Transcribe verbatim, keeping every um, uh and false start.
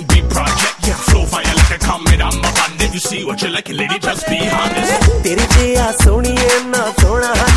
big project. Yeah, flow fire like a comet, I'm a bandit. You see what you like, lady, just be honest. तेरी जिया सोनिए ना